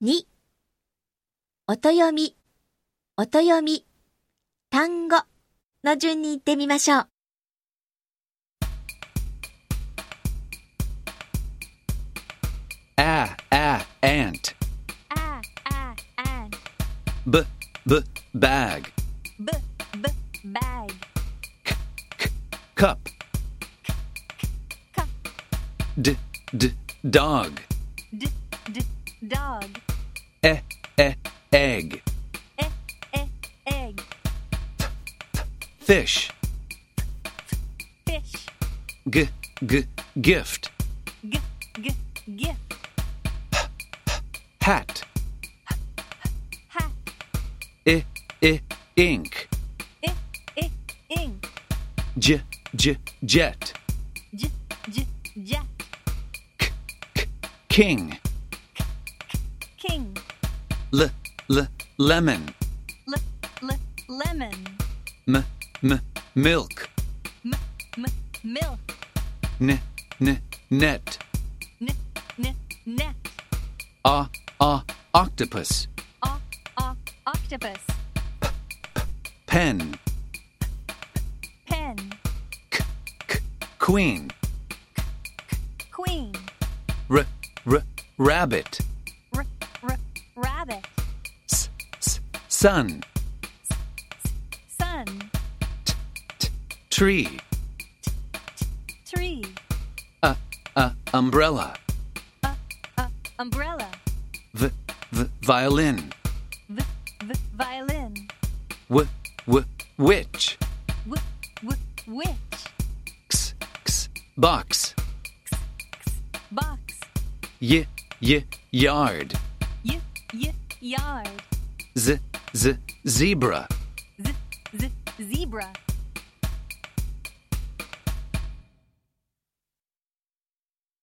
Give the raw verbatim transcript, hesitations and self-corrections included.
に、音読み、音読み、単語の順に言ってみましょう。 A, a, ant. A, a, ant. B, b, bag. B, b, bag. C, c, cup. Cup. D, d, dog. D, d, dog. E, e, egg. E, e, egg. Fish. Fish. G, g, gift. G, g, gift. Hat. Hat. I, I, ink. I, I, ink. J, j, jet. J, j, jet. K, k, king. King. L, l, lemon. L, l, lemon. M, m, milk. M, m, milk. N, n, net. N, n, net. A, a, octopus. O, o, octopus. Pen. Pen. K, k, queen. Queen. R, r, rabbit. R, r, rabbit. S, s, sun. Sun. T, t, tree. Tree. A, a, umbrella. A, a, umbrella. V, v, violin. V, v, violin. W, w, witch. W, w, witch. X, x, box. Box. Y, y, yard. Y, y, yard. Z, z, zebra. Z, z, zebra.